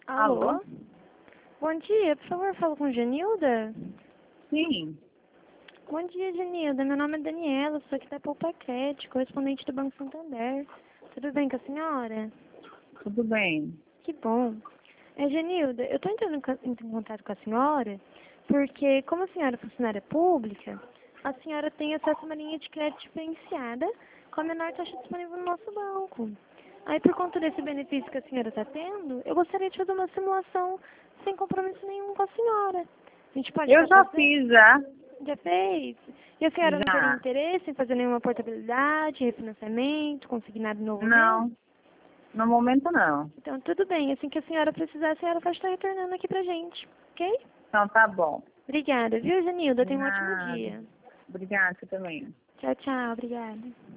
Alô? Bom dia, por favor, falo com Genilda? Sim, Bom dia, Genilda. Meu nome é Daniela, sou aqui da Poupaquete, correspondente do Banco Santander. Tudo bem com a senhora? tudo bem. Que bom. Genilda, eu estou entrando em contato com a senhora porque, como a senhora é funcionária pública, a senhora tem acesso a uma linha de crédito diferenciada com a menor taxa disponível no nosso banco. Aí, por conta desse benefício que a senhora está tendo, eu gostaria de fazer uma simulação sem compromisso nenhum com a senhora. A gente pode Eu já fazer? fiz, já. Já fez? E a senhora não teria Já. interesse em fazer nenhuma portabilidade, refinanciamento, consignado novo Não, mesmo? no momento não. Então, tudo bem. Assim que a senhora precisar, a senhora pode estar retornando aqui pra gente, ok? Então tá bom. Obrigada, viu, Janilda? Tenha um ótimo Nada. dia. Obrigada, você também. Tchau, tchau. Obrigada.